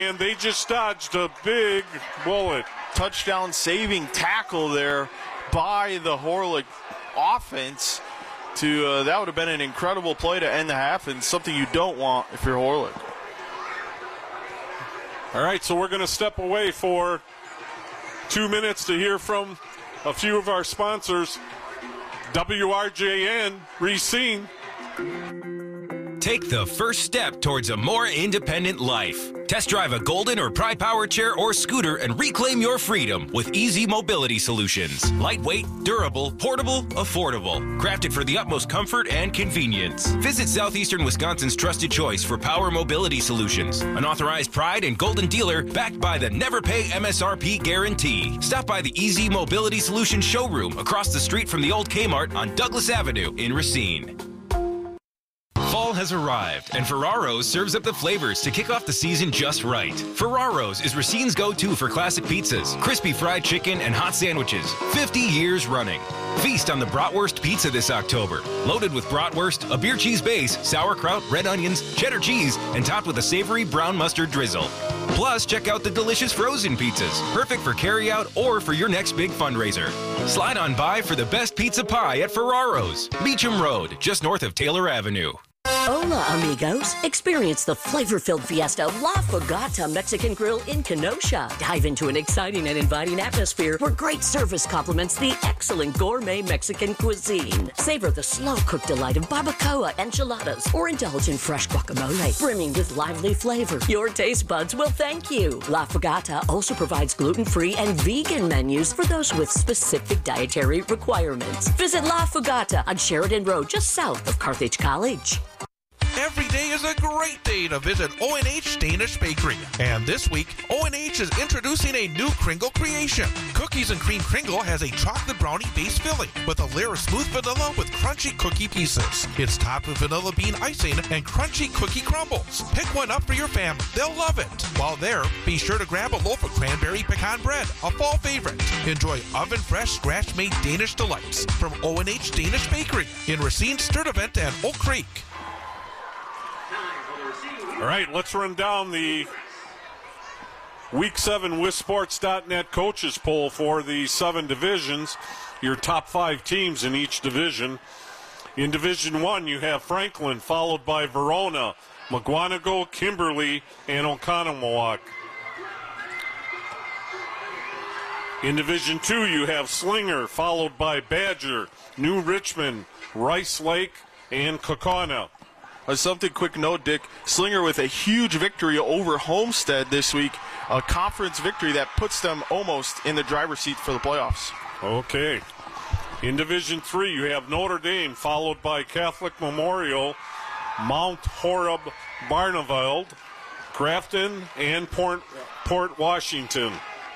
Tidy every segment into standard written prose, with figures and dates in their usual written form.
And they just dodged a big bullet. Touchdown saving tackle there by the Horlick offense. That would have been an incredible play to end the half and something you don't want if you're Horlick. All right, so we're going to step away for 2 minutes to hear from a few of our sponsors. WRJN, Racine. Take the first step towards a more independent life. Test drive a Golden or Pride Power chair or scooter and reclaim your freedom with Easy Mobility Solutions. Lightweight, durable, portable, affordable. Crafted for the utmost comfort and convenience. Visit Southeastern Wisconsin's trusted choice for power mobility solutions. An authorized Pride and Golden dealer backed by the Never Pay MSRP guarantee. Stop by the Easy Mobility Solutions showroom across the street from the old Kmart on Douglas Avenue in Racine. Fall has arrived, and Ferraro's serves up the flavors to kick off the season just right. Ferraro's is Racine's go-to for classic pizzas, crispy fried chicken, and hot sandwiches, 50 years running. Feast on the Bratwurst Pizza this October. Loaded with bratwurst, a beer cheese base, sauerkraut, red onions, cheddar cheese, and topped with a savory brown mustard drizzle. Plus, check out the delicious frozen pizzas, perfect for carry-out or for your next big fundraiser. Slide on by for the best pizza pie at Ferraro's, Beecham Road, just north of Taylor Avenue. Hola, amigos. Experience the flavor-filled fiesta La Fogata Mexican Grill in Kenosha. Dive into an exciting and inviting atmosphere where great service complements the excellent gourmet Mexican cuisine. Savor the slow-cooked delight of barbacoa, enchiladas, or indulge in fresh guacamole, brimming with lively flavor. Your taste buds will thank you. La Fogata also provides gluten-free and vegan menus for those with specific dietary requirements. Visit La Fogata on Sheridan Road, just south of Carthage College. Every day is a great day to visit O&H Danish Bakery. And this week, O&H is introducing a new Kringle creation. Cookies and Cream Kringle has a chocolate brownie-based filling with a layer of smooth vanilla with crunchy cookie pieces. It's topped with vanilla bean icing and crunchy cookie crumbles. Pick one up for your family. They'll love it. While there, be sure to grab a loaf of cranberry pecan bread, a fall favorite. Enjoy oven-fresh, scratch-made Danish delights from O&H Danish Bakery in Racine, Sturtevant, and Oak Creek. All right, let's run down the Week 7 WisSports.net coaches poll for the 7 divisions, your top 5 teams in each division. In Division 1, you have Franklin, followed by Verona, McGuanago, Kimberly, and Oconomowoc. In Division 2, you have Slinger, followed by Badger, New Richmond, Rice Lake, and Kaukauna. Something quick note, Dick. Slinger with a huge victory over Homestead this week, a conference victory that puts them almost in the driver's seat for the playoffs. Okay. In Division 3, you have Notre Dame, followed by Catholic Memorial, Mount Horeb, Barneveld, Grafton, and Port Washington.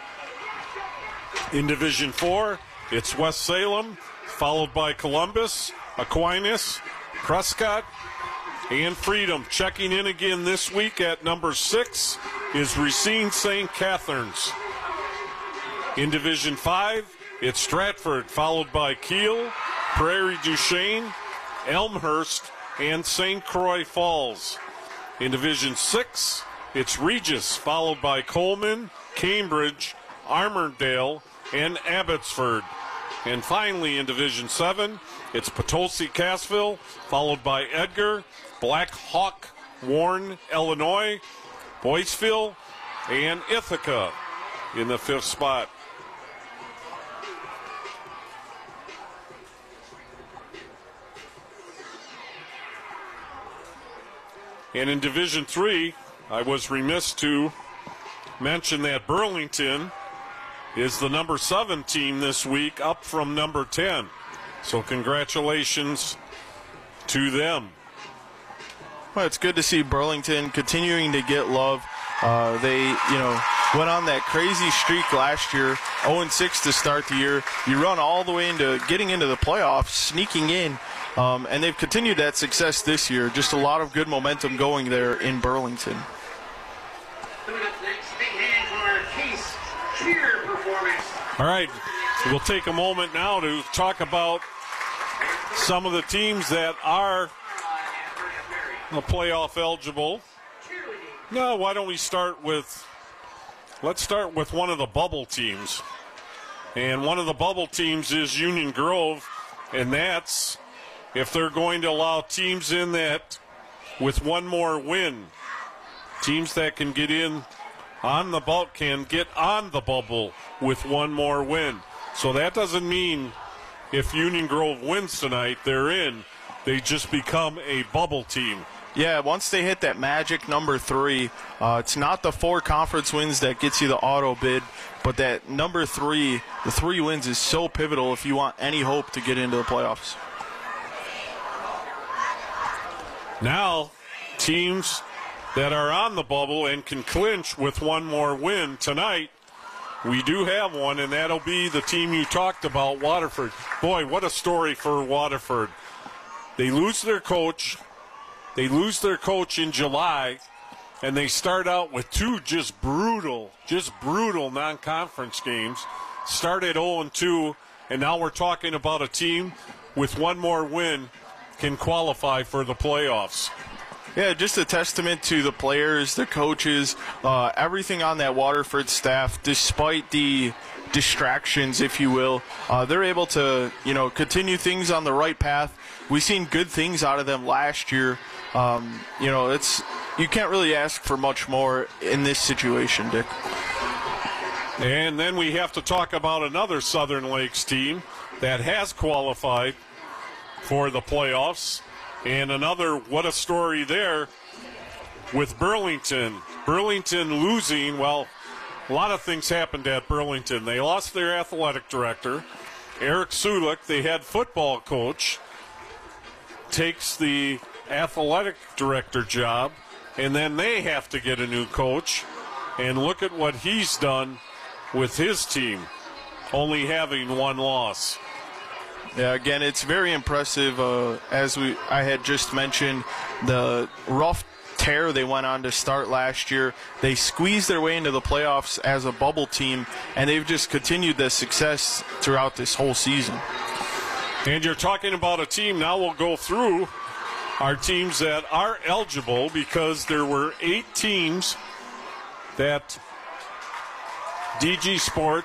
In Division 4, it's West Salem, followed by Columbus, Aquinas, Prescott, and Freedom. Checking in again this week at number 6 is Racine St. Catharines. In Division 5, it's Stratford, followed by Kiel, Prairie du Chien, Elmhurst, and St. Croix Falls. In Division 6, it's Regis, followed by Coleman, Cambridge, Armourdale, and Abbotsford. And finally, in Division 7, it's Potosi Cassville, followed by Edgar, Black Hawk, Warren, Illinois, Boyceville, and Ithaca in the 5th spot. And in Division 3, I was remiss to mention that Burlington is the number 7 team this week, up from number 10. So congratulations to them. Well, it's good to see Burlington continuing to get love. They, went on that crazy streak last year, 0-6 to start the year. You run all the way into getting into the playoffs, sneaking in, and they've continued that success this year. Just a lot of good momentum going there in Burlington. All right, we'll take a moment now to talk about some of the teams that are playoff eligible. No, why don't we start with, let's start with one of the bubble teams. And one of the bubble teams is Union Grove, and that's if they're going to allow teams in that with one more win. Teams that can get in on the bubble can get on the bubble with one more win. So that doesn't mean if Union Grove wins tonight, they're in. They just become a bubble team. Yeah, once they hit that magic number 3, it's not the 4 conference wins that gets you the auto bid, but that number 3, the 3 wins is so pivotal if you want any hope to get into the playoffs. Now, teams that are on the bubble and can clinch with one more win tonight, we do have one, and that'll be the team you talked about, Waterford. Boy, what a story for Waterford. They lose their coach. They lose their coach in July, and they start out with 2 just brutal non-conference games. Start at 0-2, and now we're talking about a team with one more win can qualify for the playoffs. Yeah, just a testament to the players, the coaches, everything on that Waterford staff, despite the distractions, if you will. They're able to, continue things on the right path. We've seen good things out of them last year. You can't really ask for much more in this situation, Dick. And then we have to talk about another Southern Lakes team that has qualified for the playoffs. And another, what a story there with Burlington. Burlington losing, well, a lot of things happened at Burlington. They lost their athletic director, Eric Sulik. They had football coach, takes the athletic director job, and then they have to get a new coach. And look at what he's done with his team, only having 1 loss. Yeah, again, it's very impressive. As I had just mentioned, the rough tear they went on to start last year. They squeezed their way into the playoffs as a bubble team, and they've just continued the success throughout this whole season. And you're talking about a team, now we'll go through our teams that are eligible, because there were 8 teams that DG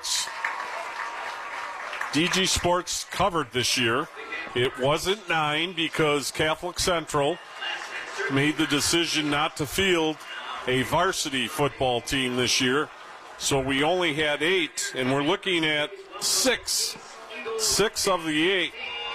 Sports covered this year. It wasn't 9 because Catholic Central made the decision not to field a varsity football team this year. So we only had 8, and we're looking at 6 of the 8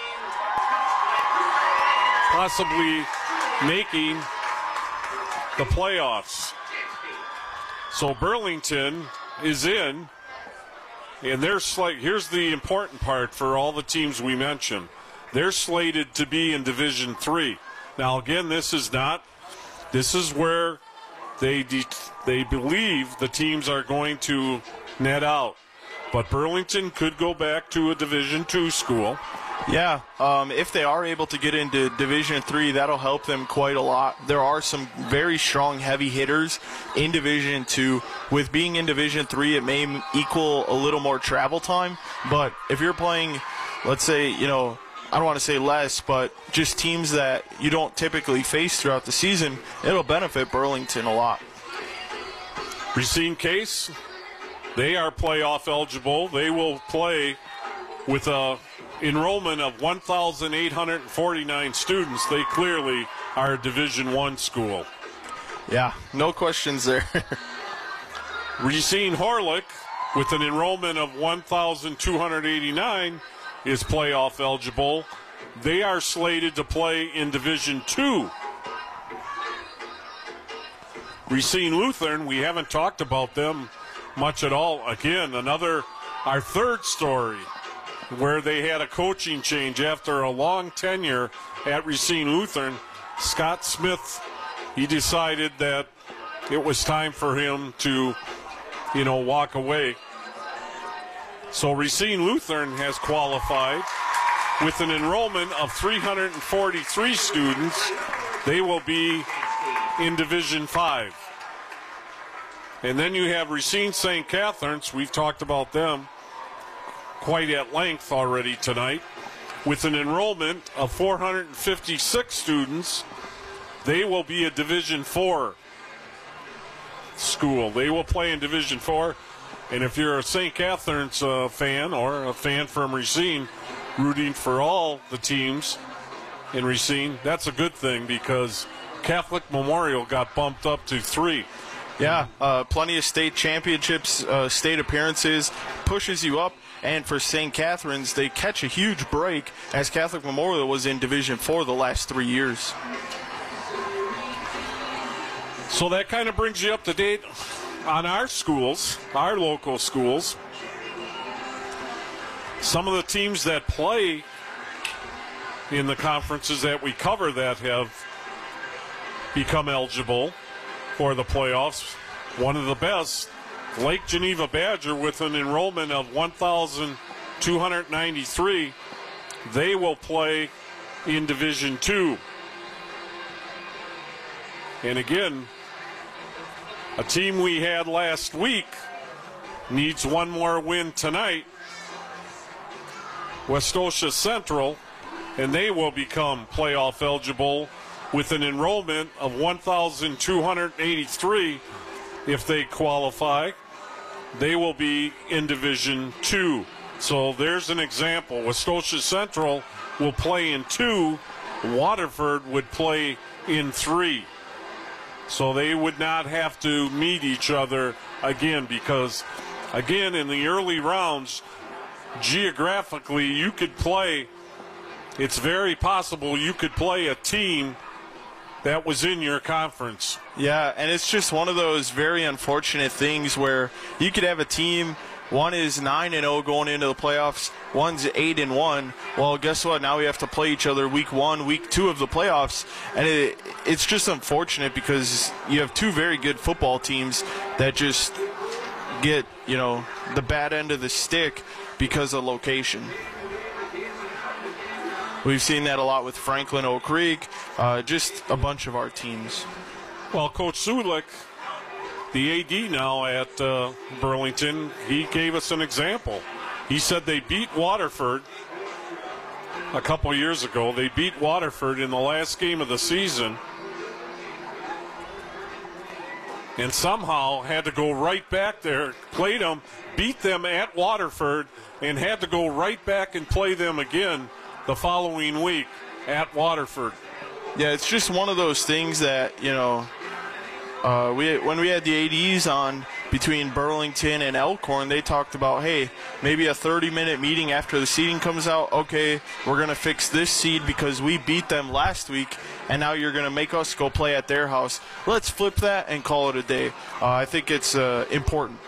possibly making the playoffs. So Burlington is in. And here's the important part for all the teams we mentioned. They're slated to be in Division 3. Now, again, this is where they believe the teams are going to net out. But Burlington could go back to a Division 2 school. Yeah, if they are able to get into Division 3, that'll help them quite a lot. There are some very strong heavy hitters in Division 2. With being in Division 3, it may equal a little more travel time. But if you're playing, let's say, I don't want to say less, but just teams that you don't typically face throughout the season, it'll benefit Burlington a lot. Racine Case, they are playoff eligible. They will play with a enrollment of 1,849 students. They clearly are a Division I school. Yeah, no questions there. Racine Horlick, with an enrollment of 1,289, is playoff eligible. They are slated to play in Division II. Racine Lutheran, we haven't talked about them much at all. Again, our third story, where they had a coaching change after a long tenure at Racine Lutheran. Scott Smith, he decided that it was time for him to, walk away. So Racine Lutheran has qualified with an enrollment of 343 students. They will be in Division 5. And then you have Racine St. Catherine's. We've talked about them quite at length already tonight. With an enrollment of 456 students, they will be a Division 4 school. They will play in Division IV. And if you're a St. Catherine's fan or a fan from Racine, rooting for all the teams in Racine, that's a good thing because Catholic Memorial got bumped up to 3. Yeah, plenty of state championships, state appearances, pushes you up. And for St. Catherine's, they catch a huge break as Catholic Memorial was in Division IV the last 3 years. So that kind of brings you up to date on our schools, our local schools. Some of the teams that play in the conferences that we cover that have become eligible for the playoffs. One of the best, Lake Geneva Badger, with an enrollment of 1,293. They will play in Division II. And again, a team we had last week needs one more win tonight. Westosha Central, and they will become playoff eligible with an enrollment of 1,283. If they qualify, they will be in Division II. So there's an example. Westosha Central will play in 2. Waterford would play in 3. So they would not have to meet each other again because, again, in the early rounds, geographically, you could play. It's very possible you could play a team that was in your conference. Yeah, and it's just one of those very unfortunate things where you could have a team, one is 9-0 going into the playoffs, one's 8-1. Well, guess what? Now we have to play each other week 1, week 2 of the playoffs, and it's just unfortunate because you have 2 very good football teams that just get, the bad end of the stick because of location. We've seen that a lot with Franklin Oak Creek, just a bunch of our teams. Well, Coach Sulik, the AD now at Burlington, he gave us an example. He said they beat Waterford a couple years ago. They beat Waterford in the last game of the season and somehow had to go right back there, played them, beat them at Waterford, and had to go right back and play them again the following week at Waterford. Yeah, it's just one of those things that, when we had the ADs on between Burlington and Elkhorn, they talked about, hey, maybe a 30-minute meeting after the seeding comes out. Okay, we're going to fix this seed because we beat them last week, and now you're going to make us go play at their house. Let's flip that and call it a day. I think it's important.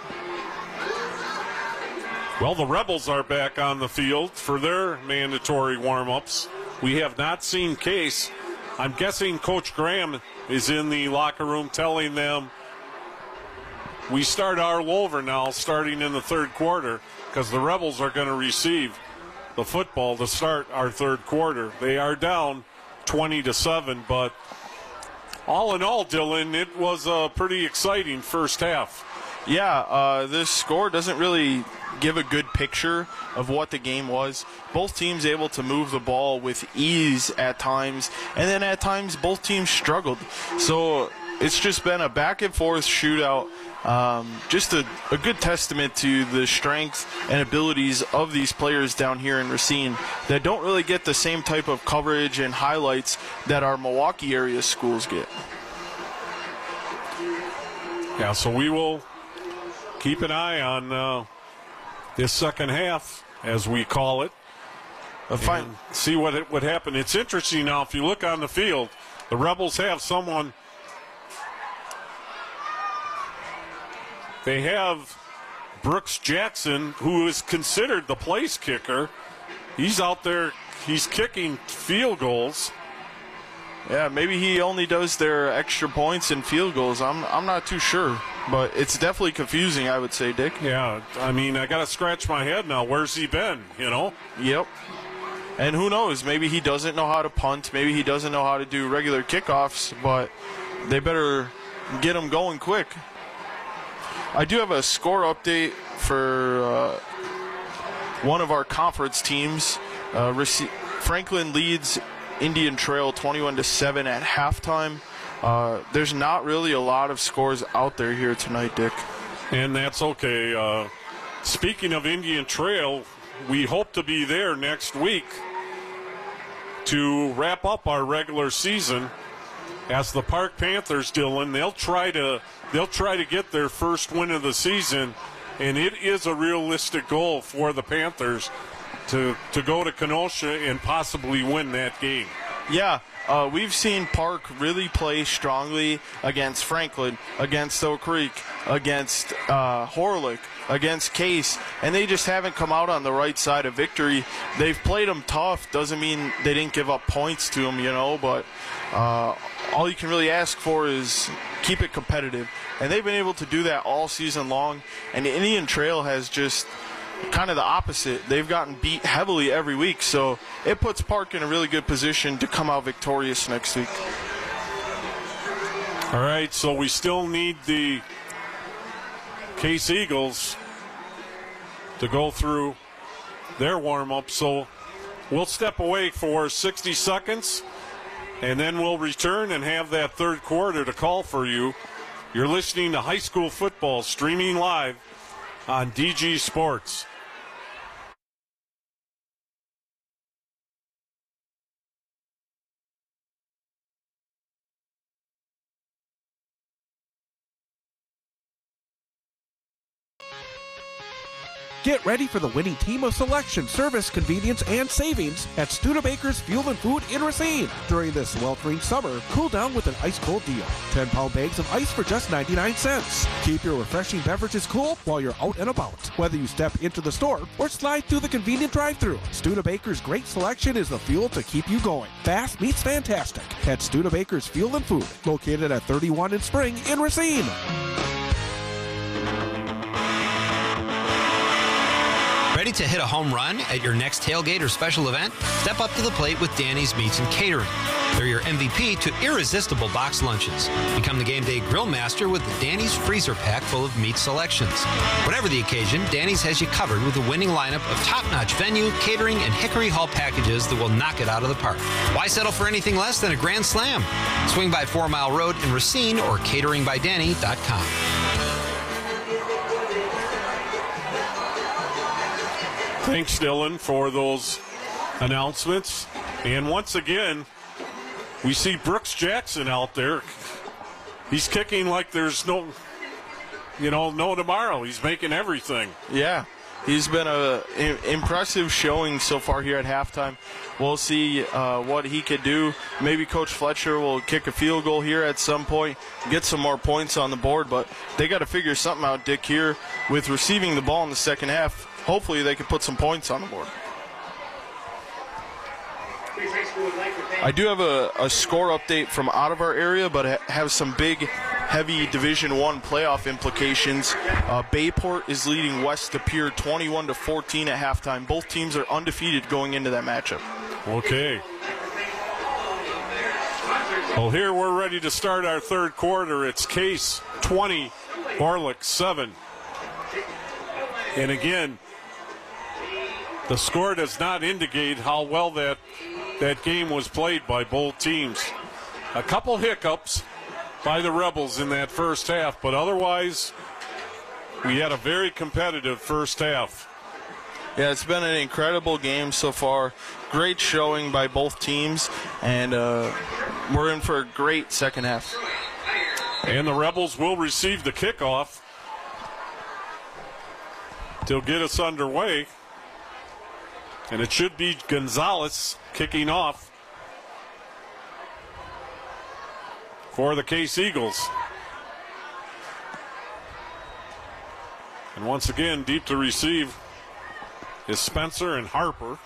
Well, the Rebels are back on the field for their mandatory warm-ups. We have not seen Case. I'm guessing Coach Graham is in the locker room telling them we start all over now starting in the third quarter because the Rebels are going to receive the football to start our third quarter. They are down 20-7, but all in all, Dylan, it was a pretty exciting first half. Yeah, this score doesn't really give a good picture of what the game was. Both teams able to move the ball with ease at times, and then at times both teams struggled. So it's just been a back-and-forth shootout. Just a good testament to the strength and abilities of these players down here in Racine that don't really get the same type of coverage and highlights that our Milwaukee area schools get. Yeah, so we will keep an eye on this second half, as we call it, and see what would happen. It's interesting now, if you look on the field, the Rebels have someone. They have Brooks Jackson, who is considered the place kicker. He's out there, he's kicking field goals. Yeah, maybe he only does their extra points and field goals. I'm not too sure, but it's definitely confusing, I would say, Dick. Yeah, I mean, I got to scratch my head now. Where's he been, Yep. And who knows? Maybe he doesn't know how to punt. Maybe he doesn't know how to do regular kickoffs, but they better get him going quick. I do have a score update for one of our conference teams. Franklin leads Indian Trail 21-7 at halftime. there's not really a lot of scores out there here tonight, Dick. And that's okay. Speaking of Indian Trail, we hope to be there next week to wrap up our regular season as the Park Panthers, Dylan. They'll try to get their first win of the season, and it is a realistic goal for the Panthers to go to Kenosha and possibly win that game. Yeah, we've seen Park really play strongly against Franklin, against Oak Creek, against Horlick, against Case, and they just haven't come out on the right side of victory. They've played them tough. Doesn't mean they didn't give up points to them, but all you can really ask for is keep it competitive. And they've been able to do that all season long, and the Indian Trail has just kind of the opposite. They've gotten beat heavily every week, so it puts Park in a really good position to come out victorious next week. All right, so we still need the Case Eagles to go through their warm-up, so we'll step away for 60 seconds, and then we'll return and have that third quarter to call for you. You're listening to high school football streaming live on DG Sports. Get ready for the winning team of selection, service, convenience, and savings at Studebaker's Fuel and Food in Racine. During this sweltering summer, cool down with an ice-cold deal. 10-pound bags of ice for just 99 cents. Keep your refreshing beverages cool while you're out and about. Whether you step into the store or slide through the convenient drive-thru, Studebaker's great selection is the fuel to keep you going. Fast meets fantastic at Studebaker's Fuel and Food, located at 31 in Spring in Racine. Ready to hit a home run at your next tailgate or special event? Step up to the plate with Danny's Meats and Catering. They're your MVP to irresistible box lunches. Become the game day grill master with the Danny's freezer pack full of meat selections. Whatever the occasion, Danny's has you covered with a winning lineup of top-notch venue, catering, and Hickory Hall packages that will knock it out of the park. Why settle for anything less than a grand slam? Swing by 4 Mile Road in Racine or cateringbydanny.com. Thanks, Dylan, for those announcements. And once again, we see Brooks Jackson out there. He's kicking like there's no tomorrow. He's making everything. Yeah, he's been an impressive showing so far here at halftime. We'll see what he could do. Maybe Coach Fletcher will kick a field goal here at some point, get some more points on the board, but they got to figure something out, Dick, here with receiving the ball in the second half. Hopefully they can put some points on the board. I do have a score update from out of our area, but it has some big, heavy Division I playoff implications. Bayport is leading West De Pere 21-14 at halftime. Both teams are undefeated going into that matchup. Okay. Well, here we're ready to start our third quarter. It's Case 20, Horlick 7. And again, the score does not indicate how well that game was played by both teams. A couple hiccups by the Rebels in that first half, but otherwise we had a very competitive first half. Yeah, it's been an incredible game so far. Great showing by both teams, and we're in for a great second half. And the Rebels will receive the kickoff to get us underway. And it should be Gonzalez kicking off for the Case Eagles. And once again, deep to receive is Spencer and Harper.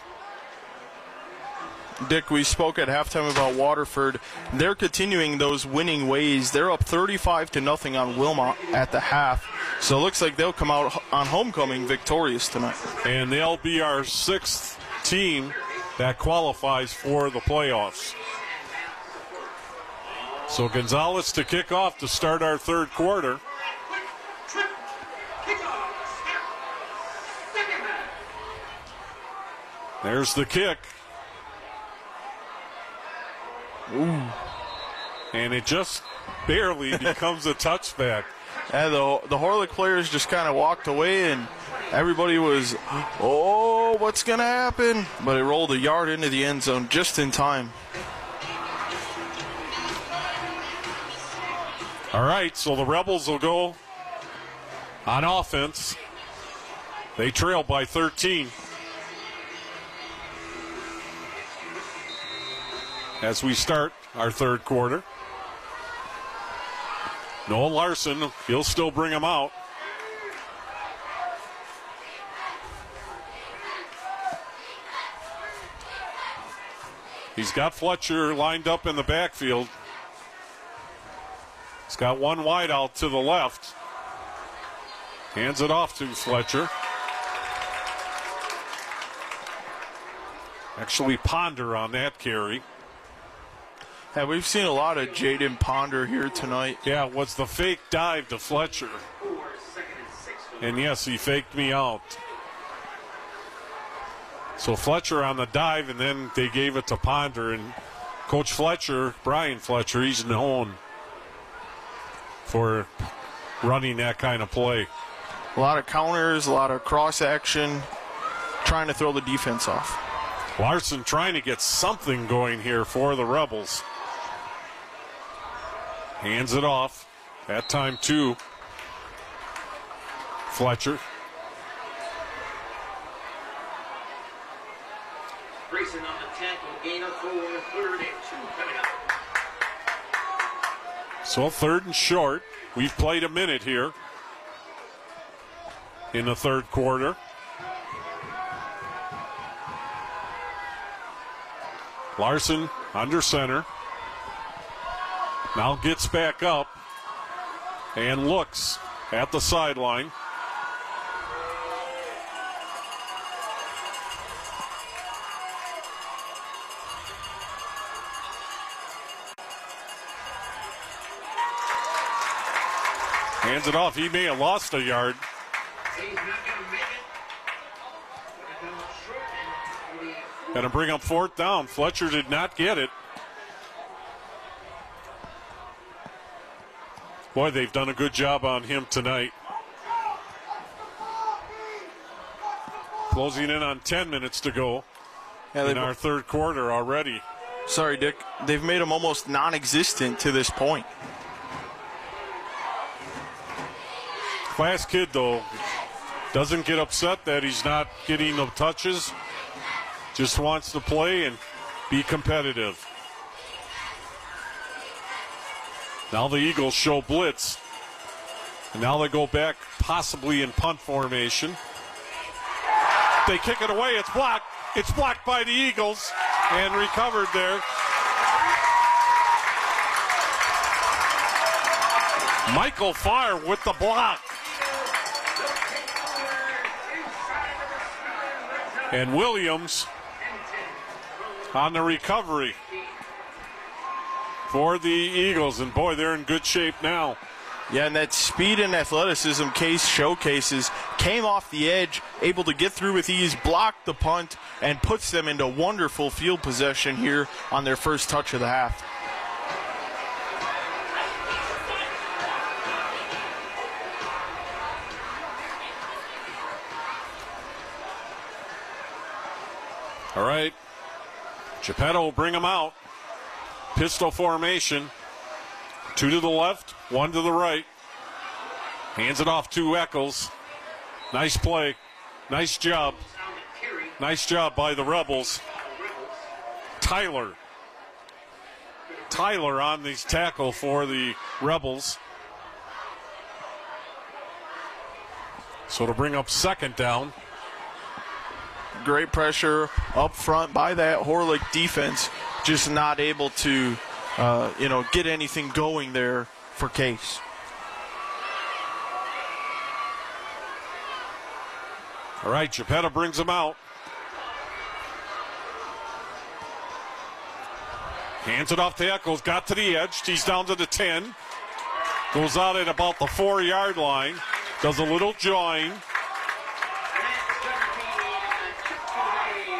Dick, we spoke at halftime about Waterford. They're continuing those winning ways. They're up 35-0 on Wilmot at the half. So it looks like they'll come out on homecoming victorious tonight. And they'll be our sixth team that qualifies for the playoffs. So Gonzalez to kick off to start our third quarter. There's the kick. Ooh. And it just barely becomes a touchback. And the Horlick players just kind of walked away, and everybody was, oh, what's going to happen? But it rolled a yard into the end zone just in time. All right, so the Rebels will go on offense. They trail by 13. As we start our third quarter. Noah Larson, he'll still bring him out. He's got Fletcher lined up in the backfield. He's got one wide out to the left. Hands it off to Fletcher. Actually, Ponder on that carry. Yeah, we've seen a lot of Jaden Ponder here tonight. Yeah, it was the fake dive to Fletcher. And yes, he faked me out. So Fletcher on the dive, and then they gave it to Ponder. And Coach Fletcher, Brian Fletcher, he's known for running that kind of play. A lot of counters, a lot of cross action, trying to throw the defense off. Larson trying to get something going here for the Rebels. Hands it off. That time to Fletcher. Grayson on the tackle, gain of 4, 3rd and 2 coming up. So 3rd and short. We've played a minute here in the third quarter. Larson under center. Now gets back up and looks at the sideline. Hands it off. He may have lost a yard. Going to bring up 4th down. Fletcher did not get it. Boy, they've done a good job on him tonight. Closing in on 10 minutes to go in our third quarter already. Sorry, Dick. They've made him almost non-existent to this point. Class kid, though, doesn't get upset that he's not getting the touches. Just wants to play and be competitive. Now the Eagles show blitz. And now they go back possibly in punt formation. They kick it away. It's blocked. It's blocked by the Eagles and recovered there. Michael Farr with the block. And Williams on the recovery for the Eagles. And boy, they're in good shape now. Yeah, and that speed and athleticism Case showcases, came off the edge, able to get through with ease, block the punt, and puts them into wonderful field possession here on their first touch of the half. All right. Geppetto will bring them out. Pistol formation. 2 to the left, 1 to the right. Hands it off to Eccles. Nice play. Nice job. Nice job by the Rebels. Tyler on the tackle for the Rebels. So to bring up 2nd down. Great pressure up front by that Horlick defense, just not able to, get anything going there for Case. All right, Geppetto brings him out. Hands it off to Eccles, got to the edge. He's down to the 10. Goes out at about the 4-yard line. Does a little join.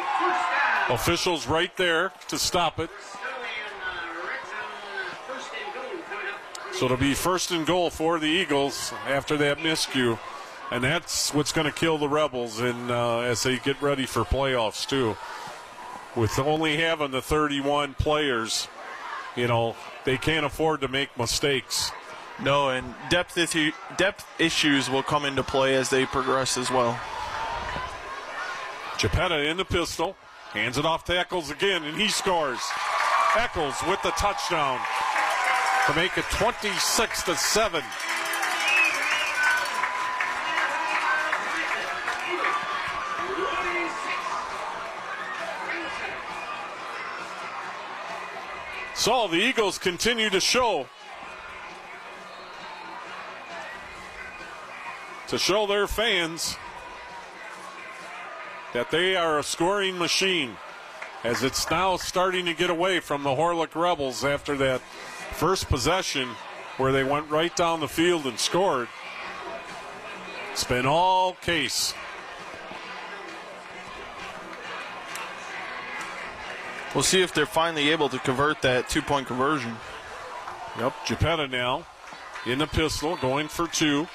Officials right there to stop it. So it'll be first and goal for the Eagles after that miscue. And that's what's going to kill the Rebels as they get ready for playoffs, too. With only having the 31 players, they can't afford to make mistakes. No, and depth issues will come into play as they progress as well. Geppetta in the pistol, hands it off to Eccles again, and he scores. Eccles with the touchdown to make it 26-7. So the Eagles continue to show their fans that they are a scoring machine, as it's now starting to get away from the Horlick Rebels after that first possession where they went right down the field and scored. It's been all Case. We'll see if they're finally able to convert that two-point conversion. Yep, Geppetta now in the pistol, going for two.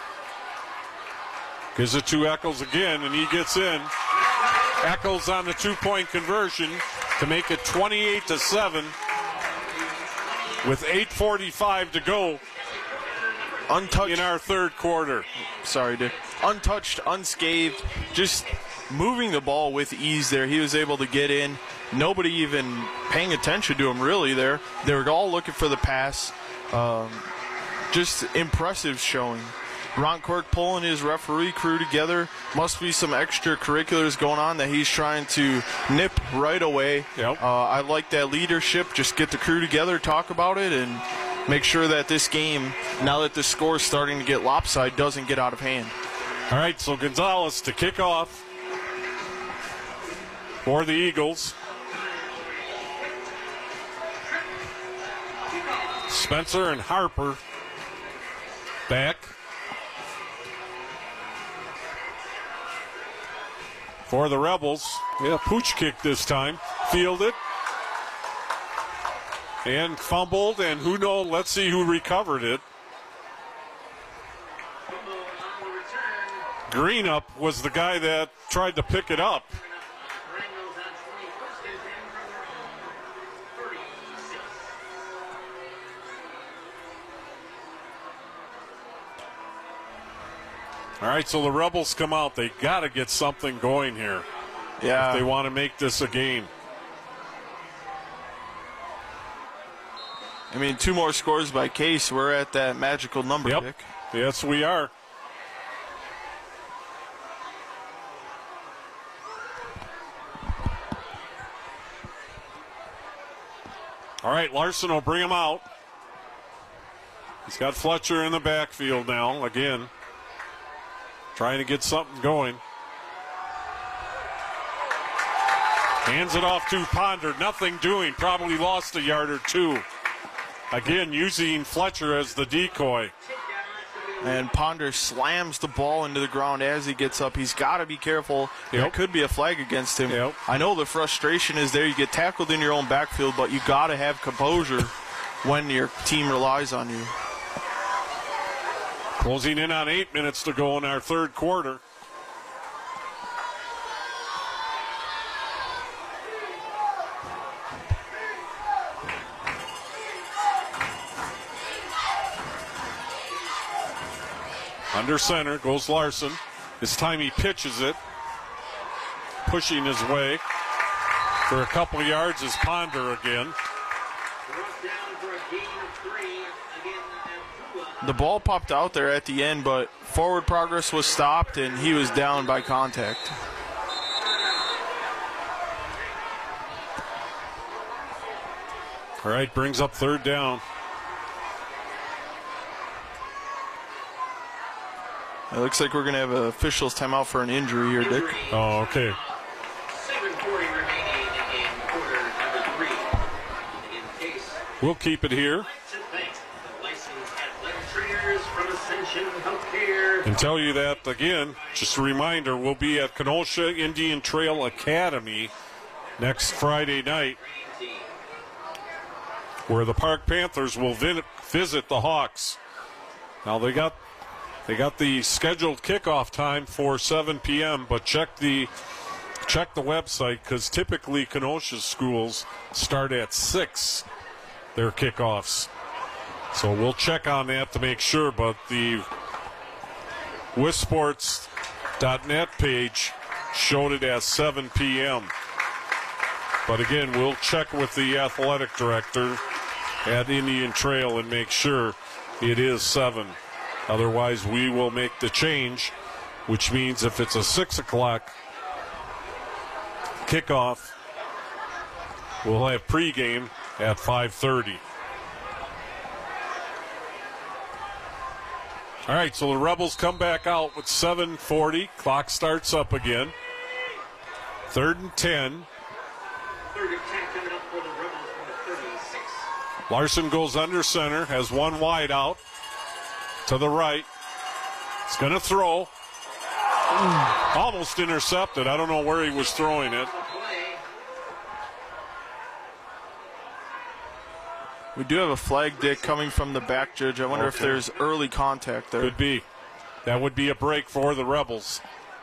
Gives it to Eccles again, and he gets in. Eccles on the two-point conversion to make it 28-7 with 8:45 to go. Untouched in our third quarter. Sorry, Dick. Untouched, unscathed, just moving the ball with ease there. He was able to get in. Nobody even paying attention to him really there. They were all looking for the pass. Just impressive showing. Ron Quirk pulling his referee crew together. Must be some extracurriculars going on that he's trying to nip right away. Yep. I like that leadership. Just get the crew together, talk about it, and make sure that this game, now that the score is starting to get lopsided, doesn't get out of hand. All right, so Gonzalez to kick off for the Eagles. Spencer and Harper back. For the Rebels, Pooch kick this time, fielded and fumbled, and who knows, let's see who recovered it. Greenup was the guy that tried to pick it up. All right, so the Rebels come out. They got to get something going here. Yeah. If they want to make this a game. I mean, 2 more scores by Case. We're at that magical number, Yep. Dick. Yes, we are. All right, Larson will bring him out. He's got Fletcher in the backfield now, again. Trying to get something going. Hands it off to Ponder. Nothing doing. Probably lost a yard or two. Again, using Fletcher as the decoy. And Ponder slams the ball into the ground as he gets up. He's got to be careful. Yep. There could be a flag against him. Yep. I know the frustration is there. You get tackled in your own backfield, but you got to have composure when your team relies on you. Closing in on 8 minutes to go in our third quarter. Under center goes Larson. This time he pitches it. Pushing his way for a couple yards is Ponder again. The ball popped out there at the end, but forward progress was stopped, and he was down by contact. All right, brings up third down. It looks like we're going to have an official's timeout for an injury here, Dick. Oh, okay. 7:40 remaining in quarter number 3. In Case. We'll keep it here. And tell you that, again, just a reminder, we'll be at Kenosha Indian Trail Academy next Friday night, where the Park Panthers will visit the Hawks. Now they got the scheduled kickoff time for 7 p.m., but check the website, because typically Kenosha schools start at 6, their kickoffs. So we'll check on that to make sure, but the WisSports.net page showed it as 7 p.m. But again, we'll check with the athletic director at Indian Trail and make sure it is 7. Otherwise, we will make the change, which means if it's a 6 o'clock kickoff, we'll have pregame at 5:30. All right, so the Rebels come back out with 7:40. Clock starts up again. 3rd and 10. 3rd and 10 coming up for the Rebels from the 36. Larson goes under center, has one wide out to the right. He's going to throw. Almost intercepted. I don't know where he was throwing it. We do have a flag, Dick, coming from the back judge. I wonder if there's early contact there. Could be. That would be a break for the Rebels.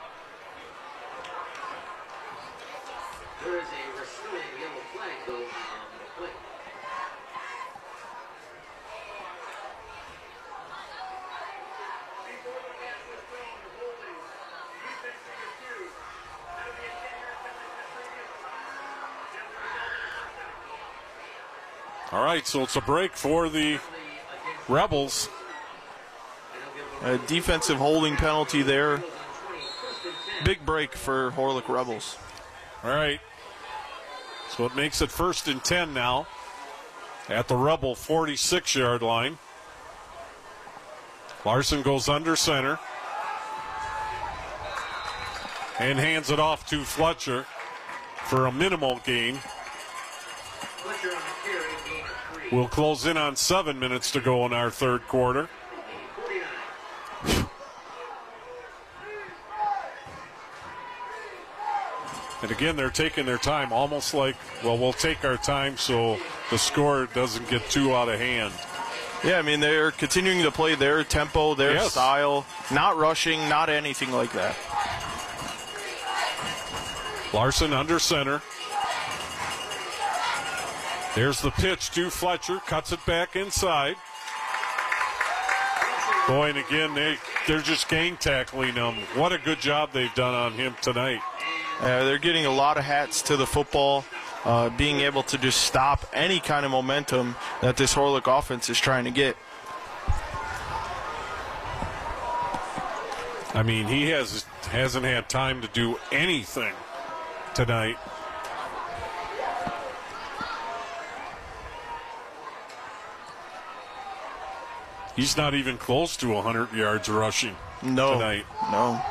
There is a restraining yellow flag, though, on the play. All right, so it's a break for the Rebels. A defensive holding penalty there. Big break for Horlick Rebels. All right. So it makes it 1st and 10 now at the Rebel 46-yard line. Larson goes under center and hands it off to Fletcher for a minimal gain. Fletcher on the carry, gain of 3. We'll close in on 7 minutes to go in our 3rd quarter. 49. And again, they're taking their time, almost like, well, we'll take our time so the score doesn't get too out of hand. Yeah, I mean, they're continuing to play their tempo, their Yes. style, not rushing, not anything like that. Larson under center. There's the pitch to Fletcher, cuts it back inside. Boy, and again, they're just gang tackling him. What a good job they've done on him tonight. They're getting a lot of hats to the football, being able to just stop any kind of momentum that this Horlick offense is trying to get. I mean, he hasn't had time to do anything tonight. He's not even close to 100 yards rushing tonight. No.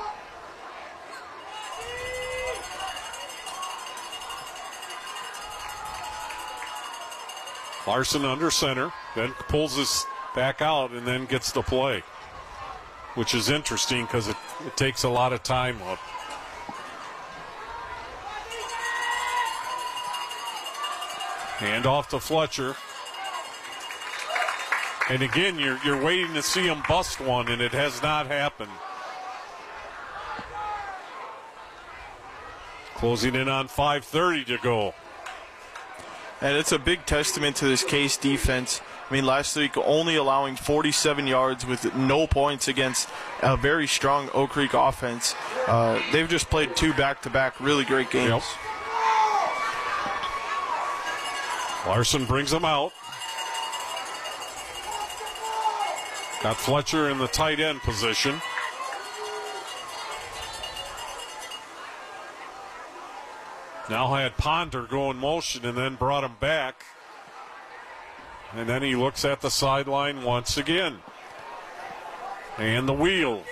Larson under center, then pulls this back out and then gets the play, which is interesting because it takes a lot of time up. Hand off to Fletcher. And again, you're waiting to see him bust one, and it has not happened. Closing in on 5:30 to go. And it's a big testament to this Case defense. I mean, last week only allowing 47 yards with no points against a very strong Oak Creek offense. They've just played 2 back-to-back really great games. Yep. Larson brings them out. Got Fletcher in the tight end position. Now had Ponder go in motion and then brought him back. And then he looks at the sideline once again. And the wheel.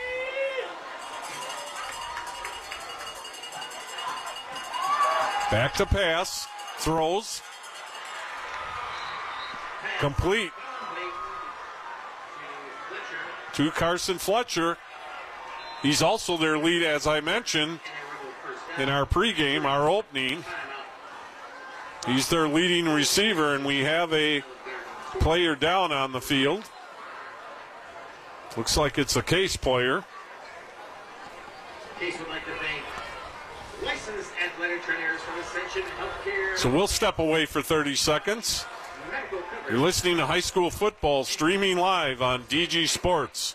Back to pass. Throws. Complete. To Carson Fletcher. He's also their lead, as I mentioned, in our pregame, our opening. He's their leading receiver, and we have a player down on the field. Looks like it's a Case player. Case would like to thank licensed athletic trainers from Ascension Healthcare. So we'll step away for 30 seconds. You're listening to high school football streaming live on DG Sports.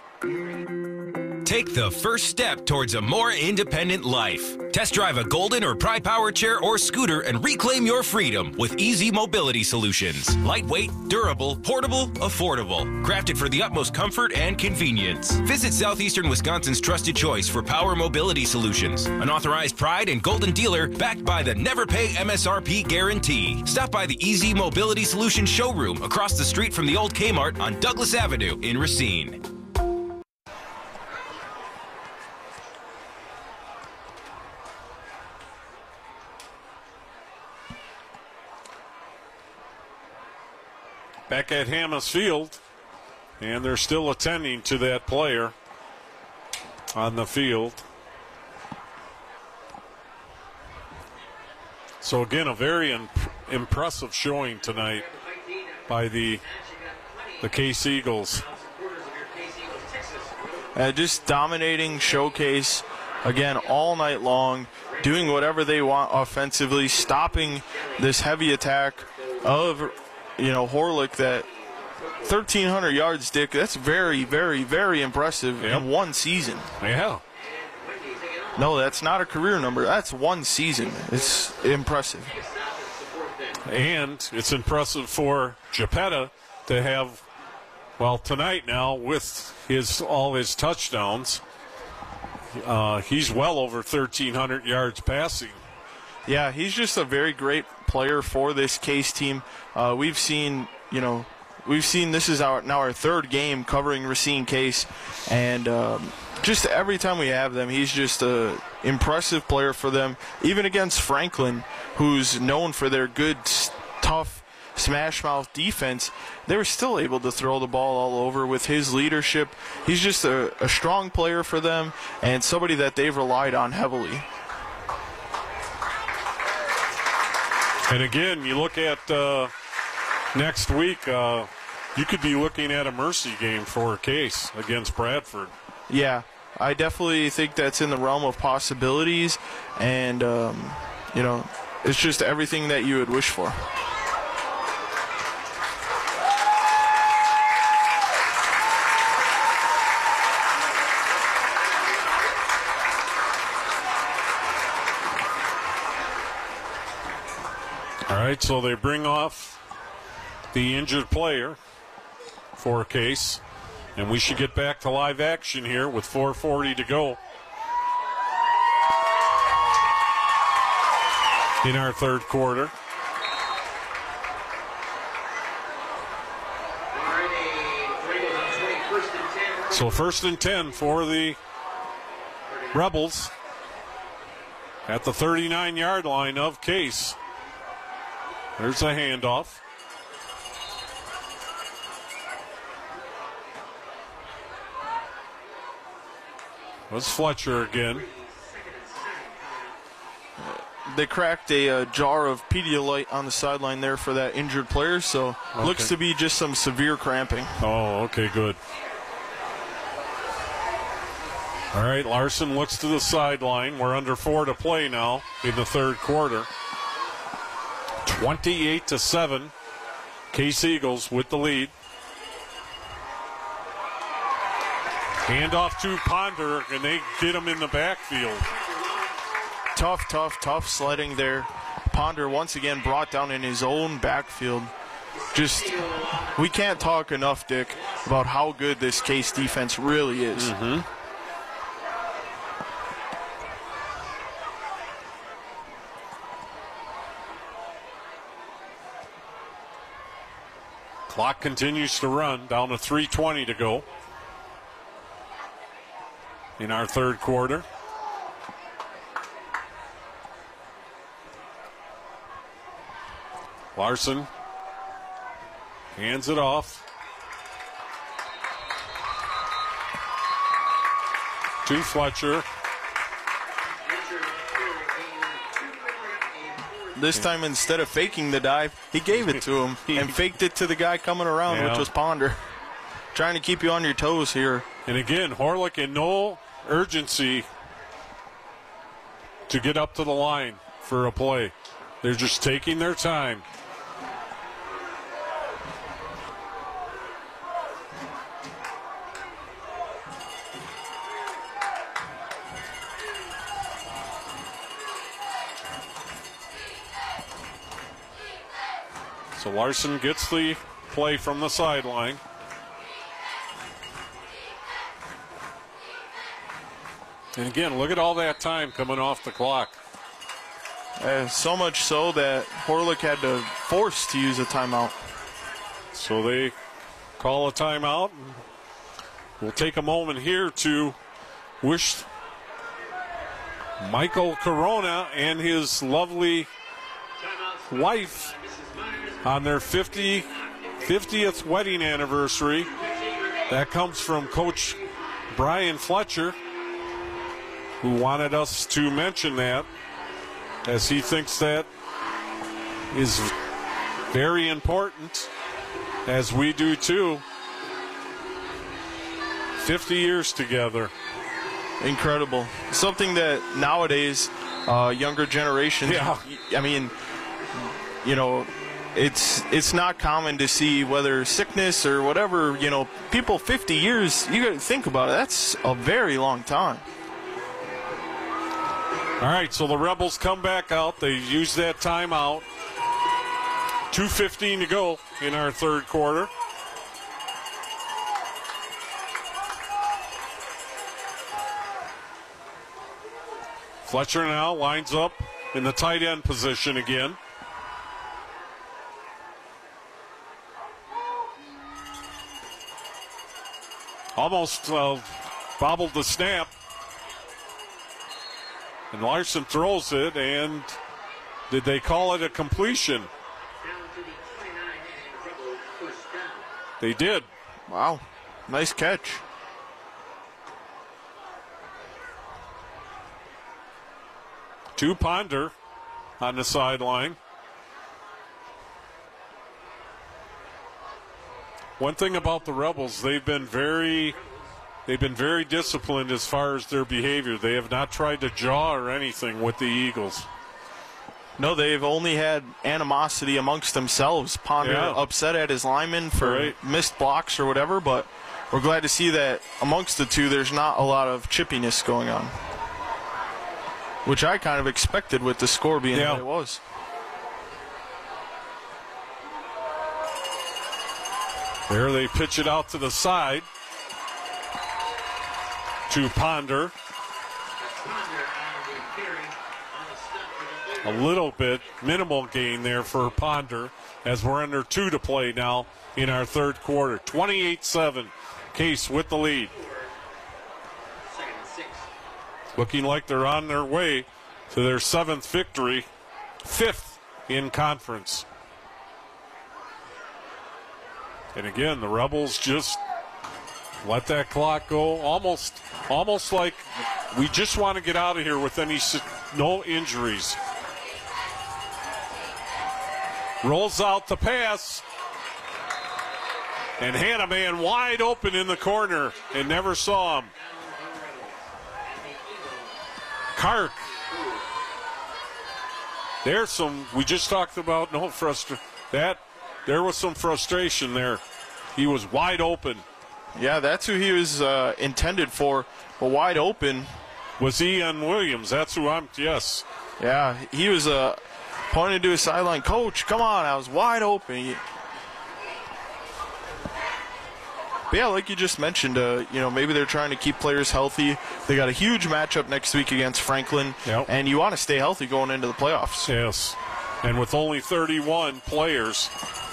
Take the first step towards a more independent life. Test drive a Golden or Pride Power chair or scooter and reclaim your freedom with easy mobility solutions. Lightweight, durable, portable, affordable. Crafted for the utmost comfort and convenience. Visit Southeastern Wisconsin's trusted choice for power mobility solutions. An authorized Pride and Golden dealer backed by the Never Pay MSRP guarantee. Stop by the Easy Mobility Solutions showroom across the street from the old Kmart on Douglas Avenue in Racine. Back at Hammes Field, and they're still attending to that player on the field. So again, a very impressive showing tonight by the Case Eagles. Just dominating showcase again all night long, doing whatever they want offensively, stopping this heavy attack of Horlick. That 1,300 yards, Dick, that's very, very, very impressive in one season. Yeah. No, that's not a career number. That's one season. It's impressive. And it's impressive for Geppetta to have, well, tonight now with all his touchdowns, he's well over 1,300 yards passing. Yeah, he's just a very great player for this Case team. We've seen this is now our third game covering Racine Case, and just every time we have them, he's just an impressive player for them. Even against Franklin, who's known for their good, tough, smash-mouth defense, they were still able to throw the ball all over with his leadership. He's just a strong player for them and somebody that they've relied on heavily. And again, you look at next week, you could be looking at a mercy game for Case against Bradford. Yeah, I definitely think that's in the realm of possibilities, and, it's just everything that you would wish for. All right, so they bring off the injured player for Case, and we should get back to live action here with 4:40 to go in our third quarter. So 1st and 10 for the Rebels at the 39-yard line of Case. There's a handoff. Was Fletcher again. They cracked a jar of Pedialyte on the sideline there for that injured player, so looks to be just some severe cramping. Oh, okay, good. All right, Larson looks to the sideline. We're under 4 to play now in the third quarter. 28-7. Case Eagles with the lead. Handoff to Ponder, and they get him in the backfield. Tough sledding there. Ponder once again brought down in his own backfield. Just, we can't talk enough, Dick, about how good this Case defense really is. Mm-hmm. Clock continues to run, down to 3:20 to go in our third quarter. Larson hands it off to Fletcher. This time, instead of faking the dive, he gave it to him and faked it to the guy coming around, which was Ponder. Trying to keep you on your toes here. And again, Horlick in no urgency to get up to the line for a play. They're just taking their time. So Larson gets the play from the sideline. And again, look at all that time coming off the clock. So much so that Horlick had to force to use a timeout. So they call a timeout. We'll take a moment here to wish Michael Corona and his lovely wife on their 50th wedding anniversary. That comes from Coach Brian Fletcher, who wanted us to mention that, as he thinks that is very important, as we do too. 50 years together. Incredible. Something that nowadays, younger generations, I mean, you know, it's not common to see, whether sickness or whatever, you know, people 50 years, you got to think about it. That's a very long time. All right, so the Rebels come back out. They use that timeout. 2:15 to go in our third quarter. Fletcher now lines up in the tight end position again. Almost bobbled the snap. And Larson throws it, and did they call it a completion? They did. Wow, nice catch. To Ponder on the sideline. One thing about the Rebels, they've been very disciplined as far as their behavior. They have not tried to jaw or anything with the Eagles. No, they've only had animosity amongst themselves. Ponder upset at his linemen for missed blocks or whatever, but we're glad to see that amongst the two there's not a lot of chippiness going on, which I kind of expected with the score being what it was. There they pitch it out to the side to Ponder. A little bit, minimal gain there for Ponder, as we're under 2 to play now in our third quarter. 28-7, Case with the lead. Looking like they're on their way to their 7th victory, 5th in conference. And again, the Rebels just let that clock go, almost like we just want to get out of here with no injuries. Rolls out the pass, and had a man wide open in the corner and never saw him. Kark. There's some, we just talked about there was some frustration there. He was wide open. Yeah, that's who he was intended for, but wide open. Was Ian Williams? That's who yes. Yeah, he was pointing to his sideline. Coach, come on, I was wide open. But yeah, like you just mentioned, maybe they're trying to keep players healthy. They got a huge matchup next week against Franklin, and you want to stay healthy going into the playoffs. Yes, and with only 31 players.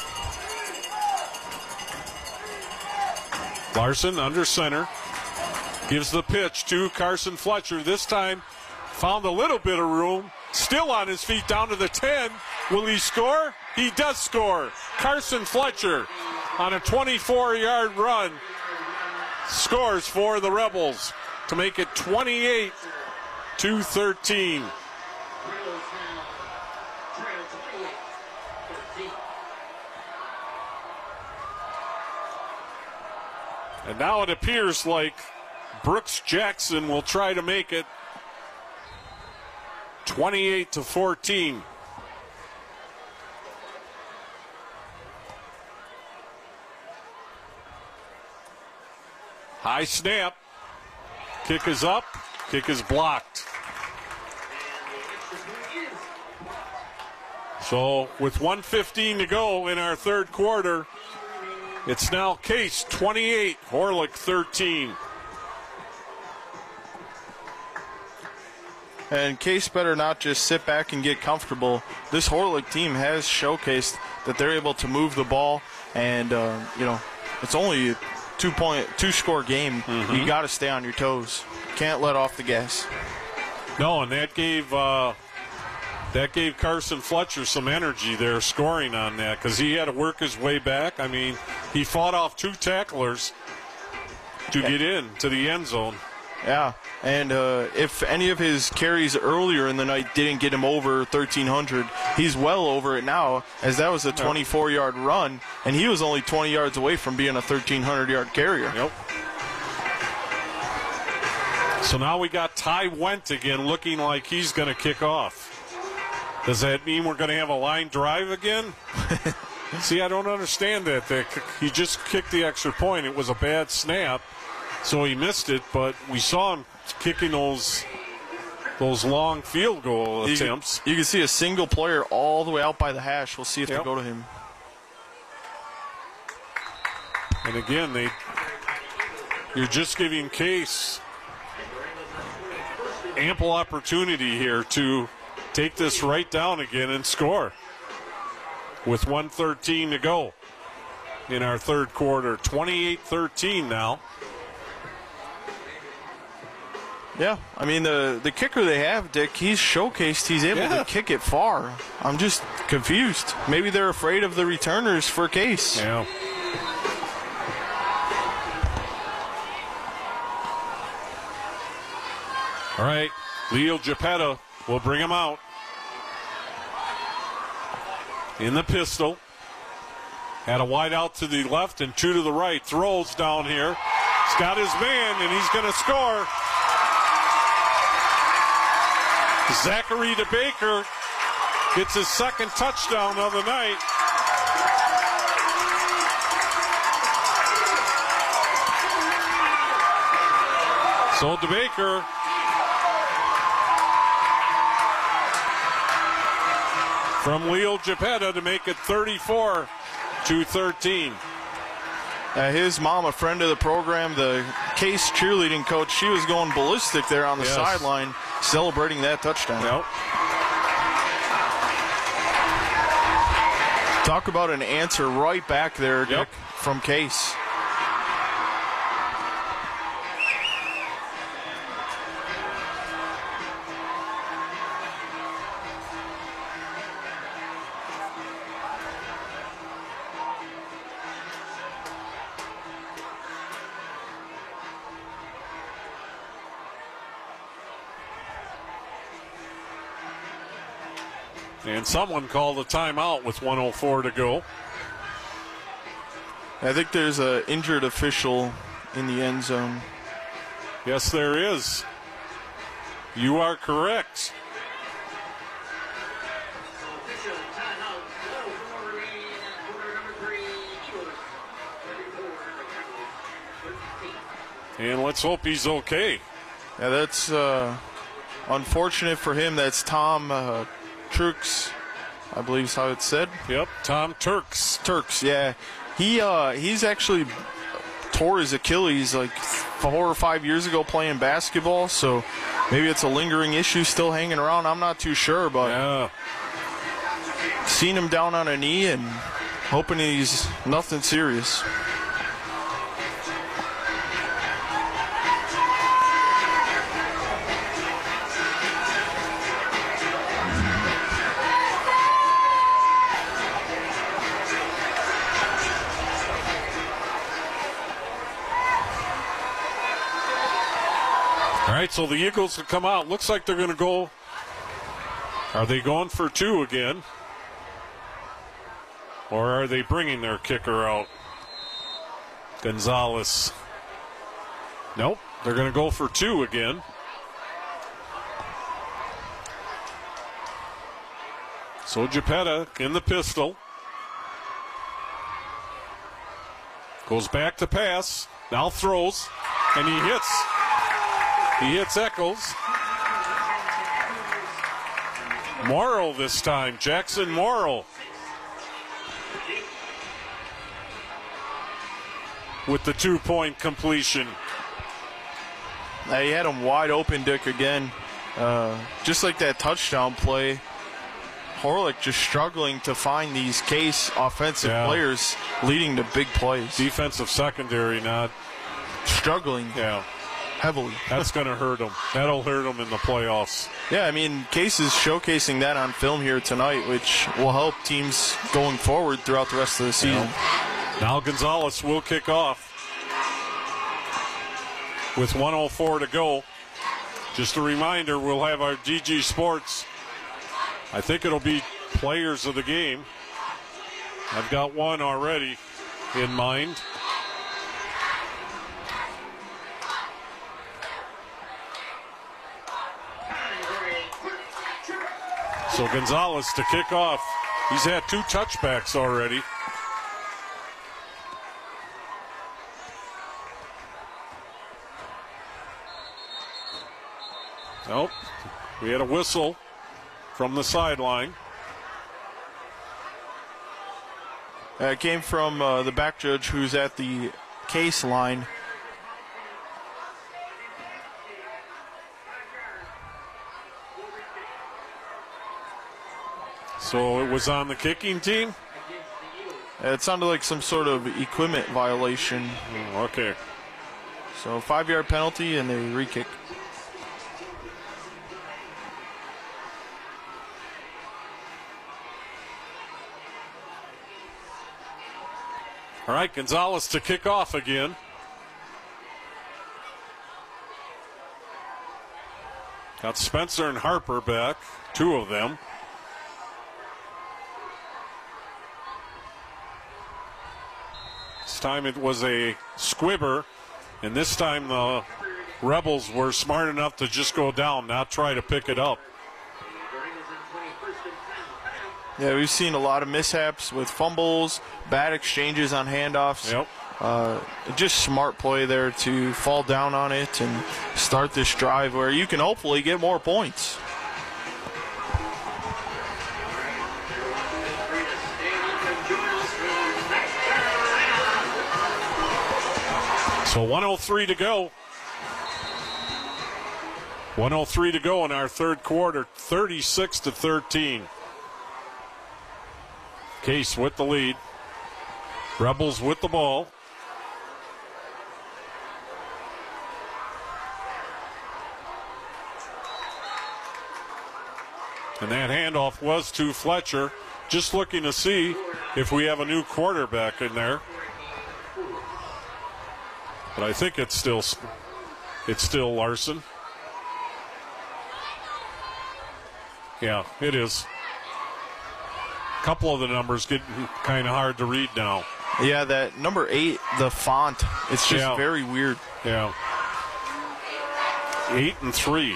Larson under center, gives the pitch to Carson Fletcher. This time found a little bit of room, still on his feet down to the 10. Will he score? He does score. Carson Fletcher on a 24-yard run scores for the Rebels to make it 28-13. And now it appears like Brooks Jackson will try to make it 28-14. High snap. Kick is up. Kick is blocked. So with 1:15 to go in our third quarter, it's now Case 28, Horlick 13. And Case better not just sit back and get comfortable. This Horlick team has showcased that they're able to move the ball, and it's only a two-score game. Mm-hmm. You got to stay on your toes. Can't let off the gas. No, and that gave Carson Fletcher some energy there scoring on that, because he had to work his way back. I mean, he fought off 2 tacklers to get in to the end zone. Yeah, and if any of his carries earlier in the night didn't get him over 1,300, he's well over it now, as that was a 24-yard run, and he was only 20 yards away from being a 1,300-yard carrier. Yep. So now we got Ty Went again looking like he's going to kick off. Does that mean we're going to have a line drive again? See, I don't understand that. He just kicked the extra point. It was a bad snap, so he missed it, but we saw him kicking those long field goal attempts. You can see a single player all the way out by the hash. We'll see if they go to him. And again, you're just giving Case ample opportunity here to take this right down again and score with 1:13 to go in our third quarter. 28-13 now. Yeah, I mean, the kicker they have, Dick, he's showcased he's able to kick it far. I'm just confused. Maybe they're afraid of the returners for Case. Yeah. All right, Leo Geppetta will bring him out in the pistol. Had a wide out to the left and 2 to the right. Throws down here. He's got his man, and he's going to score. Zachary DeBaker gets his second touchdown of the night. So DeBaker from Leo Geppetta to make it 34-13. His mom, a friend of the program, the Case cheerleading coach, she was going ballistic there on the sideline, celebrating that touchdown. Yep. Talk about an answer right back there, Dick, from Case. And someone called a timeout with 1:04 to go. I think there's an injured official in the end zone. Yes, there is. You are correct. And let's hope he's okay. Yeah, that's unfortunate for him. That's Tom Turks, I believe is how it's said. Yep, Tom Turks. Turks, yeah. He's actually tore his Achilles like 4 or 5 years ago playing basketball, so maybe it's a lingering issue still hanging around. I'm not too sure, but seen him down on a knee and hoping he's nothing serious. All right, so the Eagles have come out. Looks like they're going to go. Are they going for 2 again? Or are they bringing their kicker out? Gonzalez. Nope, they're going to go for 2 again. So Geppetta in the pistol. Goes back to pass. Now throws. And he hits. He hits Eccles. Morrow this time. Jackson Morrow. With the 2-point completion. He had him wide open, Dick, again. Just like that touchdown play. Horlick just struggling to find these Case offensive players leading to big plays. Defensive secondary not struggling heavily. That's going to hurt them. That'll hurt them in the playoffs. Yeah, I mean, Case is showcasing that on film here tonight, which will help teams going forward throughout the rest of the season. Now Gonzalez will kick off with 1:04 to go. Just a reminder, we'll have our DG Sports. I think it'll be players of the game. I've got one already in mind. So Gonzalez to kick off. He's had 2 touchbacks already. Nope. We had a whistle from the sideline. It came from the back judge who's at the Case line. So it was on the kicking team? It sounded like some sort of equipment violation. Okay. So 5-yard penalty and a re-kick. All right, Gonzalez to kick off again. Got Spencer and Harper back, 2 of them. This time it was a squibber, and this time the Rebels were smart enough to just go down, not try to pick it up. Yeah, we've seen a lot of mishaps with fumbles, bad exchanges on handoffs. Yep. Just smart play there to fall down on it and start this drive where you can hopefully get more points. So 1:03 to go. 1:03 to go in our third quarter, 36-13. Case with the lead. Rebels with the ball. And that handoff was to Fletcher. Just looking to see if we have a new quarterback in there. But I think it's still Larson. Yeah, it is. A couple of the numbers get kind of hard to read now. Yeah, that number 8, the font, it's just very weird. Yeah. 8 and 3.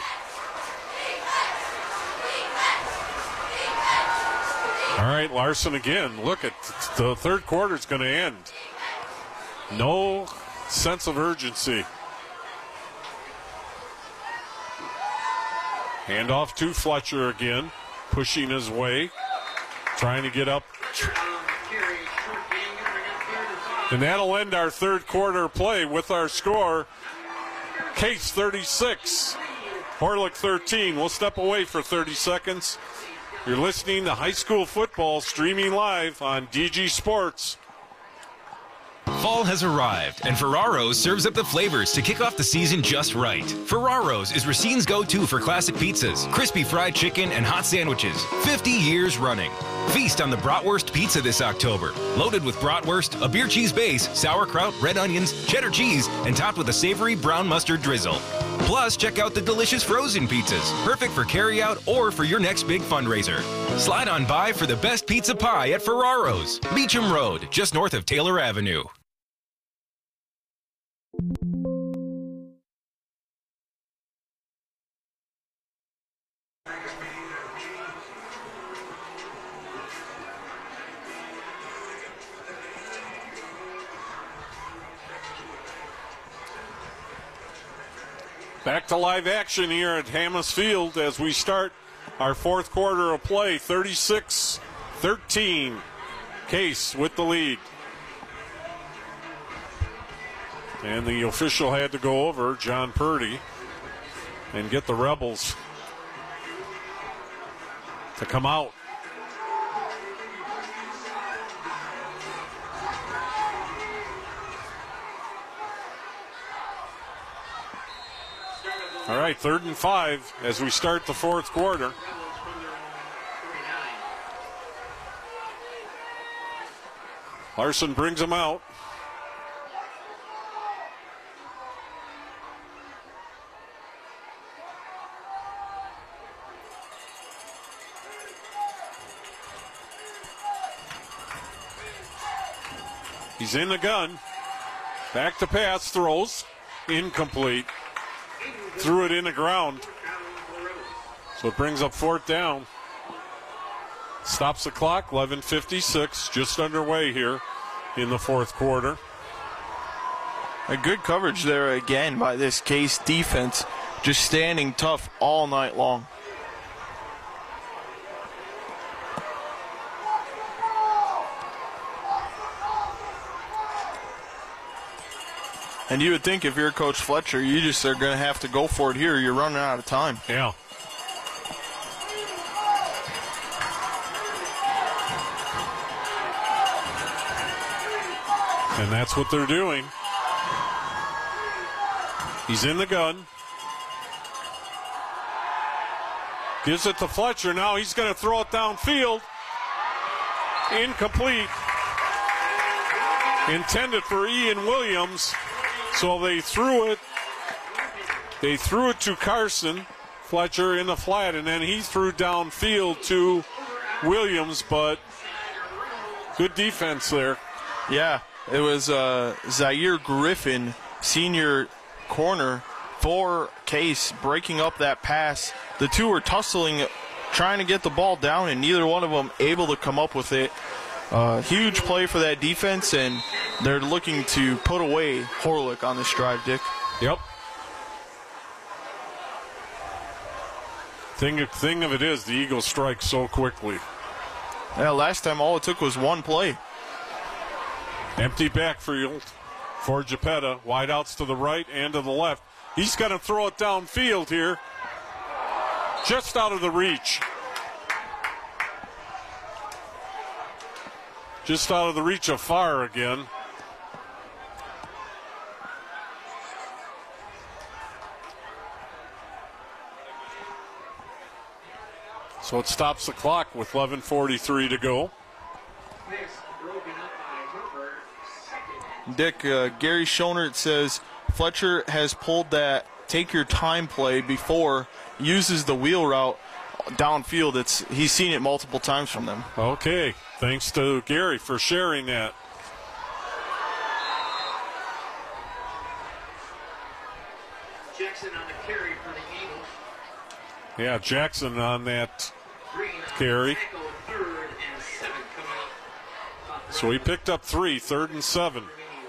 All right, Larson again. Look at the third quarter's going to end. No sense of urgency. Handoff to Fletcher again, pushing his way, trying to get up. And that'll end our third quarter play with our score. Case 36, Horlick 13. We'll step away for 30 seconds. You're listening to high school football streaming live on DG Sports. Fall has arrived, and Ferraro's serves up the flavors to kick off the season just right. Ferraro's is Racine's go-to for classic pizzas, crispy fried chicken, and hot sandwiches. 50 years running. Feast on the Bratwurst Pizza this October. Loaded with bratwurst, a beer cheese base, sauerkraut, red onions, cheddar cheese, and topped with a savory brown mustard drizzle. Plus, check out the delicious frozen pizzas, perfect for carryout or for your next big fundraiser. Slide on by for the best pizza pie at Ferraro's. Beecham Road, just north of Taylor Avenue. Back to live action here at Hamas Field as we start our fourth quarter of play. 36-13. Case with the lead. And the official had to go over, John Purdy, and get the Rebels to come out. All right, 3rd and 5 as we start the fourth quarter. Larson brings him out. He's in the gun. Back to pass, throws. Incomplete. Threw it in the ground. So it brings up 4th down. Stops the clock, 11:56, just underway here in the fourth quarter. A good coverage there again by this Case defense, just standing tough all night long. And you would think if you're Coach Fletcher, you just are going to have to go for it here. You're running out of time. Yeah. And that's what they're doing. He's in the gun. Gives it to Fletcher. Now he's going to throw it downfield. Incomplete. Intended for Ian Williams. So they threw it. They threw it to Carson Fletcher in the flat, and then he threw downfield to Williams, but good defense there. Yeah, it was Zaire Griffin, senior corner for Case, breaking up that pass. The two were tussling, trying to get the ball down, and neither one of them able to come up with it. Huge play for that defense, and they're looking to put away Horlick on this drive, Dick. Yep. Thing of it is, the Eagles strike so quickly. Yeah, last time all it took was one play. Empty backfield for Geppetta. Wideouts to the right and to the left. He's going to throw it downfield here. Just out of the reach. Just out of the reach of Farr again. So it stops the clock with 11:43 to go. Dick, Gary Schonert says Fletcher has pulled that take your time play before, uses the wheel route downfield. He's seen it multiple times from them. Okay, thanks to Gary for sharing that. Jackson on the carry for the Eagles. Yeah, Jackson on that carry. So he picked up 3, 3rd and 7.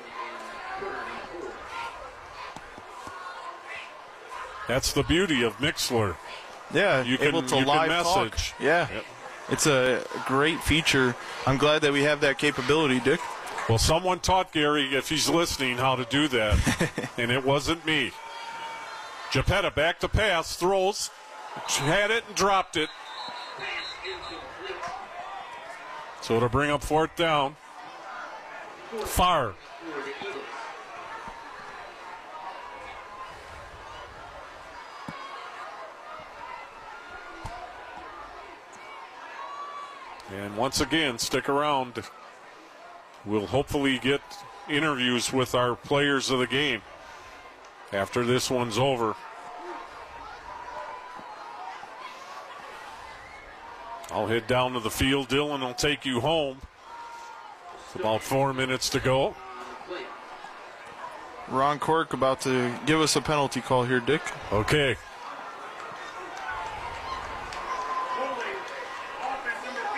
That's the beauty of Mixler. Yeah, You can, able to you live can talk. message. Yeah, Yep. It's a great feature. I'm glad that we have that capability, Dick. Well, someone taught Gary, if he's listening, how to do that, and it wasn't me. Geppetta back to pass, throws, had it and dropped it. So it'll bring up 4th down. Farr. And once again, stick around. We'll hopefully get interviews with our players of the game after this one's over. I'll head down to the field. Dylan will take you home. It's about 4 minutes to go. Ron Quirk about to give us a penalty call here, Dick. Okay.